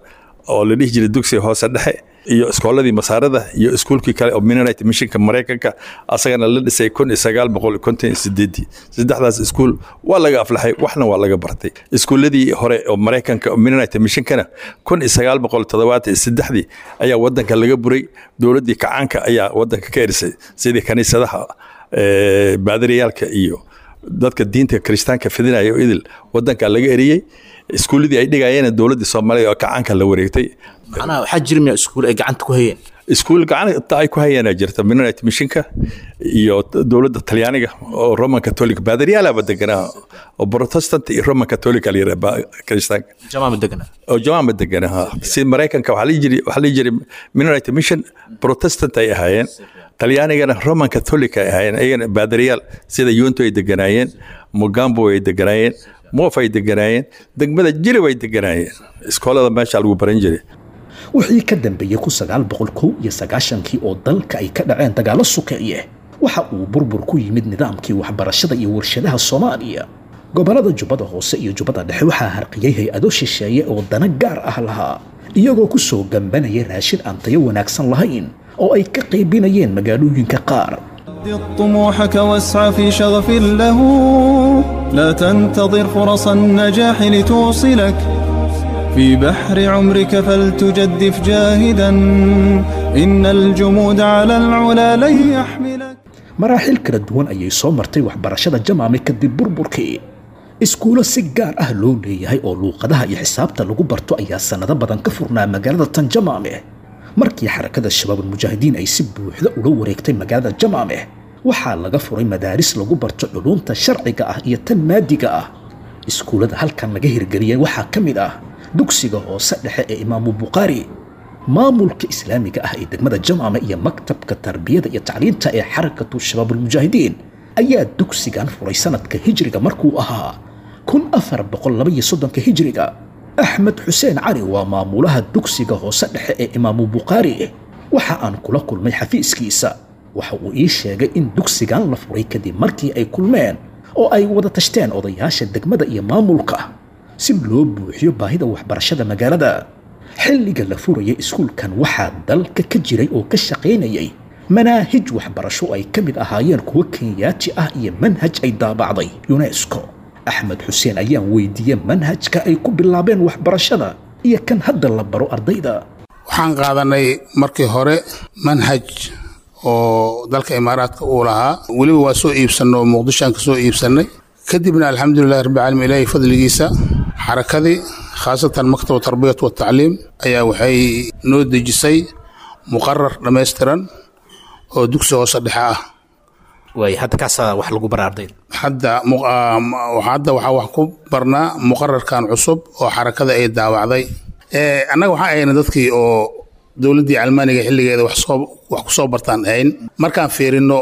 oo la dhihi jiray dugsiga hoose dhexe iyo iskooladii masaarada iyo iskuulkii kale oo Mennonite missionka Mareykanka asagana la dhisay kun iyo sagaal boqol konton iyo sideed saddexdaas iskuul waa laga aflaxay waxna waa laga bartay iskuuladii hore oo Mareykanka oo Mennonite missionkana kun iyo sagaal boqol toddobaatan iyo saddex ayaa wadanka laga buray dowladii kacaanka ayaa wadanka ka erisay sidii kaniisadaha ee baadariyaalka iyo dadka diinta kristaanka fidinaya oo idil wadanka laga eriyay iskuuladii ay dhigayeen dowladda Soomaaliya oo kacaanka la wareegtay ana waxa jirmiya iskuul ay gacanta ku hayeen iskuul gacanta ay ku hayeen jirta Mennonite missionka iyo dowladda Talyaaniga oo Roman Catholic baadariyaal ah deganaa oo Protestant iyo Roman Catholic ali raba kristaanka jamaam deganaa oo jamaam deganaa si Mareykanka waxa la jiri waxa la jiri Mennonite mission Protestant ay ahaayeen Talyaanigana Roman Catholic ay ahaayeen ayagana baadariyaal sida Yunto ay deganaayeen Mugambo ay deganaayeen moof ay deganaayeen degmada jiri way deganaayeen iskoolada meesha lagu baran jiray wixii ka dambeeyay ku sagaal boqol kow iyo sagaashan-kii oo dalka ay ka dhaceen dagaalo sukeeye waxa uu burbur ku yimid nidaamkii waxbarashada iyo warshadaha Soomaaliya gobolada Jubbada Hoose iyo Jubbada Dhexe waxaa harqiyay hay'ado shisheeye oo dana gaar ah lahaa iyagoo ku soo gambanaya raashin aan tayo wanaagsan lahayn oo ay ka qaybinayeen magaalooyinka qaar طموحك واسعى في شغف له لا تنتظر فرص النجاح لتوصلك في بحر عمرك فلتجدف جاهدا إن الجمود على العلا لن يحملك مراحل kala duwan ayay soo martay waxbarashada jamaame kadib burburkii iskuulo si gaar ah loo leeyahay oo luuqadaha iyo xisaabta lagu barto ayaa sanado badan ka furnaa magaalada tan jamaame markii xarakada shabaab mujaahidiin ay si buuxda ula wareegtay magaalada jamaame waxaa laga furay madaaris lagu barto culuumta sharciga ah iyo tan maadiga ah iskuulada halkan laga hirgeliyay waxaa ka mid ah dugsiga hoose dhexe ee Imaamu Bukhari maamulka islaamiga ah ee degmada jamaame iyo maktabka tarbiyada iyo tacliinta ee xarakatu shabaab mujaahidiin ayaa dugsigan furay sanadka hijriga markuu ahaa kun afar boqol laba iyo soddon hijriga أحمد حسين علي ومامولها الدكسي هوسة دحي إمام بخاري waxa aan kula kulmay xafiiskiisa waxa uu ii sheegay in dugsigan la furay kadib markii ay kulmeen oo ay wada tashteen odayaasha degmada iyo maamulka si loo buuxiyo baahida waxbarashada magaalada xilliga la furayay iskuulkan waxaa dalka ka jiray oo ka shaqaynayay manaahij waxbarasho ay ka mid ahaayeen kuwa kenyaati ah iyo manhaj ay daabacday UNESCO أحمد حسين أيام ويدية منهج كأي كوبلابين وحبرشنا إيه كان هذا اللي برو أرضيدا waxaan qaadanay markii hore manhaj oo dalka imaaraadka uu lahaa waliba waa soo iibsanay oo muqdisho aan ka soo iibsanay kadibna alxamdulillaah rabbil caalamiin ilaahay fadligiisa xarakadii khaasatan maktab tarbiyat wa tacliim ayaa waxay noo dejisay muqarrar dhameystiran oo dugsi hoose dhexe ah way hadda kaasa wax lagu baraa ardayda hadda hadda waxaa wax ku barnaa muqarrarkan cusub oo xarakada ay daawacday annaga waxaa ayna dadkii oo dowladdii Almaaniga xilligeeda wax soo wax ku soo bartaan ahayn markaan fiirino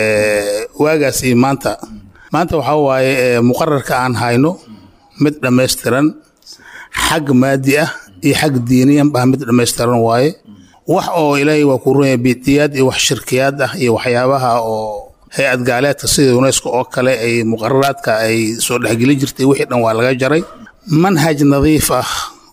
waagaas iyo maanta maanta waxaa waaye muqarrarka aan hayno mid dhameystiran xag maadi ah iyo xag diiniyan baa mid dhameystiran waaye wax oo ilaahay waa ku runaya biitiyaad iyo wax shirkiyaad ah iyo waxyaabaha oo hay'ad gaaleedka sida UNESCO oo kale ay muqarraraadka ay soo dhaxgelin jirtay wixii dhan waa laga jaray manhaj nadiif ah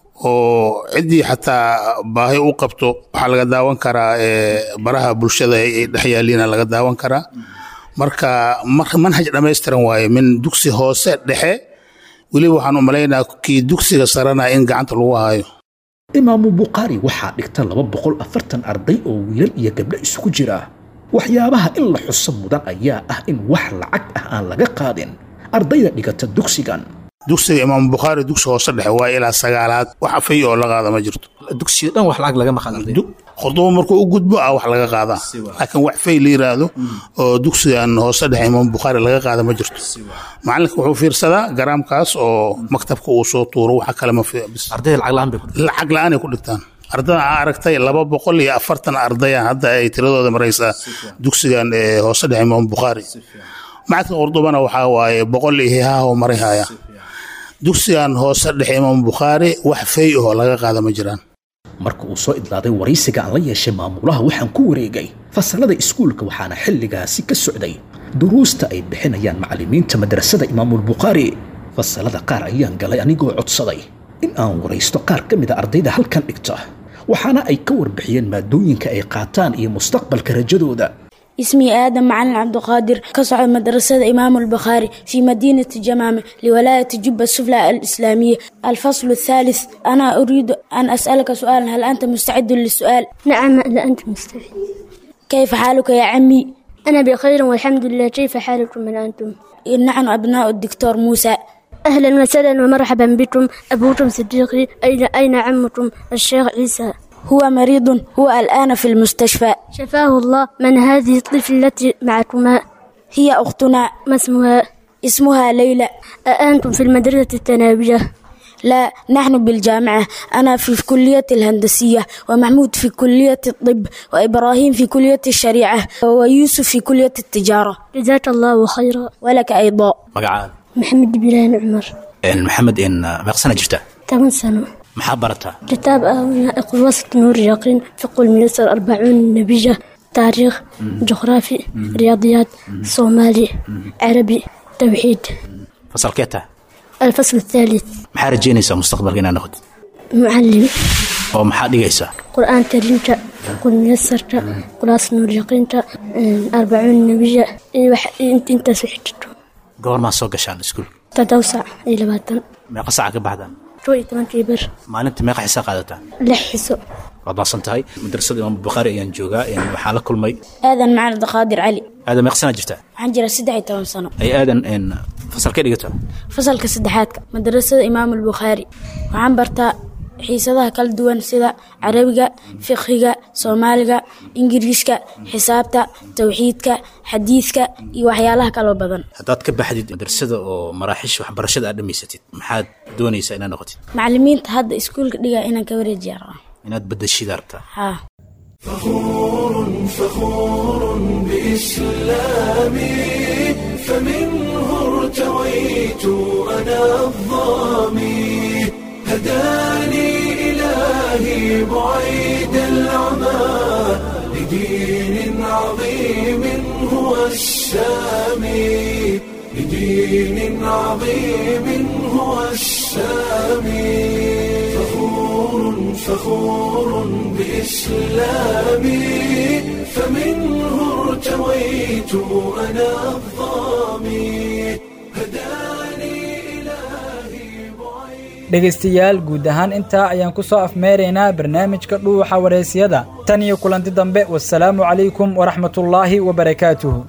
oo cidii xataa baahi u qabto waxa laga daawan karaa baraha bulshada ay dhaxyaaliina laga daawan karaa marka manhaj dhameystiran waaye min dugsi hoose dhexe waliba waxaan u maleynayaa kii dugsiga sarana in gacanta lagu hayo Imaamu Bukhari waxaa dhigta laba boqol iyo afartan arday oo wiilal iyo gabdho isugu jira waxyaabaha in la xuso mudan ayaa ah in wax lacag ah aan laga qaadin ardayda dhigata dugsigan dugsiga Imam Bukhari dugsi hoose dhexe waa ilaa sagaalaad wax afay oo laga qaado ma jirto dugsiga dhan wax lacag laga ma qaadan khudbo markuu u gudbo ah wax laga qaada laakiin wax fay la yiraahdo oo dugsigan hoose dhexe Imam Bukhari laga qaado ma jirto macalinka wuxuu fiirsadaa garaamkaas oo maktabka uu soo tuuro waxa kale ma fiirs arday lacag la'aan bay lacag la'aan ay ku dhigtaan ardada aragtay laba boqol iyo afartan arday hadda ay tiradooda maraysaa dugsigan hoose dhexe Imam Bukhari macadka Qurdubana waxa waaye boqol iyo haa oo marayhaya dugsigan hoose dhexe Imam Bukhari wax fay oo laga qaado ma jiraan marka uu soo idlaaday waraysiga aan la yeeshay maamulaha waxaan ku wareegay fasalada iskuulka waxaana xilligaasi ka socday duruusta ay bixinayaan macallimiinta madrasada Imam Bukhari fasalada qaar ayaan galay anigoo codsaday in aan waraysto qaar ka mid a ardayda halkan dhigta waxaana ay ka warbixiyeen maadooyinka ay qaataan iyo mustaqbalka rajadooda. اسمي آدم معلم عبد القادر كصعد مدرسة إمام البخاري في مدينة الجمامة لولاية جبة السفلى الإسلامية. الفصل الثالث. أنا أريد أن أسألك سؤالا، هل أنت مستعد للسؤال؟ نعم إذا أنت مستعد. كيف حالك يا عمي؟ أنا بخير والحمد لله، كيف حالكم من أنتم؟ نحن أبناء الدكتور موسى. أهلا وسهلا ومرحبا بكم. أبوكم صديقي. أين أين عمكم الشيخ عيسى؟ هو مريض، هو الآن في المستشفى. شفاه الله. من هذه الطفل التي معكما؟ هي أختنا. ما اسمها؟ اسمها ليلى. أأنتم في المدرسة الثانوية؟ لا، نحن بالجامعة. أنا في كلية الهندسية، ومحمود في كلية الطب، وإبراهيم في كلية الشريعة، ويوسف في كلية التجارة. جزاك الله خيرا. ولك أيضا. مقعان محمد بلال عمر. إن محمد إن مقصنا جفته ثمان سنة. محبرتها كتاب أقول وسط نور اليقين، فقه الميسر، أربعون نبيجة، تاريخ، جغرافي، رياضيات، صومالي، عربي، توحيد. فصل كيتا الفصل الثالث. maxaa rajeynaysaa mustaqbalka inaad noqotid معلم. oo maxaa dhigaysaa قرآن كريم، فقه الميسر، قلاص نور اليقين، أربعون نبيجة. انت انت سحتته. goormaa soo gashaan iskuulka? تدوسع إلى باتن. meeqa saaca ka baxdaan? شوي تمن كبر. maalintii meeqa xisaa qaadataan? لحسو. waad maasan tahay. madrasada imaam bukhaari ayaan joogaa, waxaan la kulmay آذن مع عبد القادر علي. aadan meeqa sana jirtaa? waxaan jiraa saddex iyo toban sano. ay aadan in fasalkee dhigataa? fasalka saddexaadka madrasada imaam albukhaari. waxaan bartaa xiisadaha kala duwan sida carabiga, fiqhiga, soomaaliga, ingiriiska, xisaabta, tawxiidka, xadiidka iyo waxyaalaha kala badan. haddaad ka baxdid madrasada oo maraaxiisha waxbarashada aad dhamaysatid maxaad doonaysaa inaad noqotid? macallimiinta hadda iskuulka dhigaa inaan ka wareejiya rabaa. inaad bedeshid rabtaa? haa. فخور فخور بإسلامي فمنه ارتويت أنا الظامي هداني إلهي بعيد العمى لدين عظيم هو السامي لدين عظيم هو السامي فخور فخور بإسلامي فمنه ارتويت أنا الظامي هداني dhegaystayaal guud ahaan intaa ayaan ku soo afmeeraynaa barnaamijka dhuuxa wareysyada tan iyo kulanti dambe wassalaamu calaykum waraxmatullaahi wabarakaatuhu.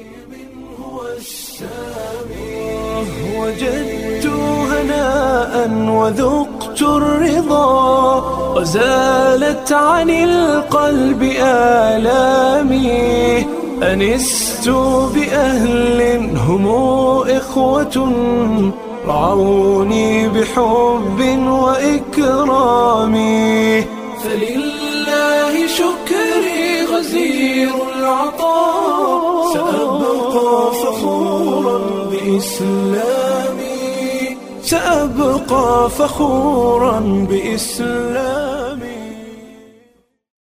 وجدت هناء وذقت الرضا وزالت عن القلب آلامي أنست بأهل هم إخوة رعوني بحب وإكرام فلله شكري غزير العطاء سأبقى فخورا بإسلامي سأبقى فخورا بإسلامي.